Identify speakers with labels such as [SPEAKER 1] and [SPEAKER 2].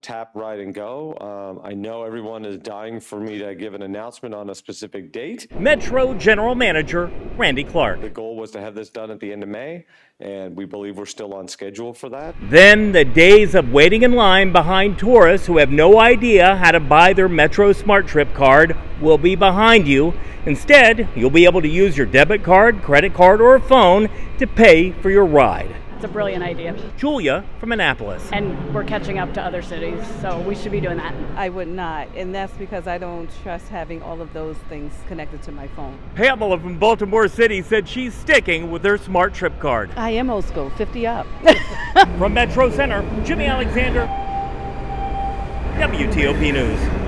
[SPEAKER 1] Tap, Ride, and Go. I know everyone is dying for me to give an announcement on a specific date.
[SPEAKER 2] Metro General Manager Randy Clark.
[SPEAKER 1] The goal was to have this done at the end of May, and we believe we're still on schedule for that.
[SPEAKER 2] Then the days of waiting in line behind tourists who have no idea how to buy their Metro Smart Trip card will be behind you. Instead, you'll be able to use your debit card, credit card, or phone to pay for your ride.
[SPEAKER 3] It's a brilliant idea.
[SPEAKER 2] Julia from Annapolis.
[SPEAKER 3] And we're catching up to other cities, so we should be doing that.
[SPEAKER 4] I would not, and that's because I don't trust having all of those things connected to my phone.
[SPEAKER 2] Pamela from Baltimore City said she's sticking with their Smart Trip card.
[SPEAKER 4] I am old school, 50 up.
[SPEAKER 2] From Metro Center, Jimmy Alexander, WTOP News.